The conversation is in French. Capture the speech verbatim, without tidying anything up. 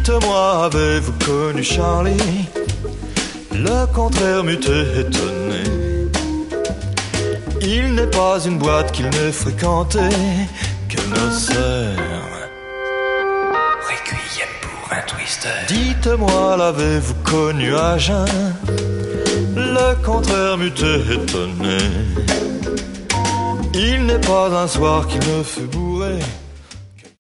Dites-moi, avez-vous connu Charlie? Le contraire m'eût étonné. Il n'est pas une boîte qu'il ne fréquentait que nos sœurs. Requiem pour un twister. Dites-moi, l'avez-vous connu à jeun? Le contraire m'eût étonné. Il n'est pas un soir qu'il ne fut bourré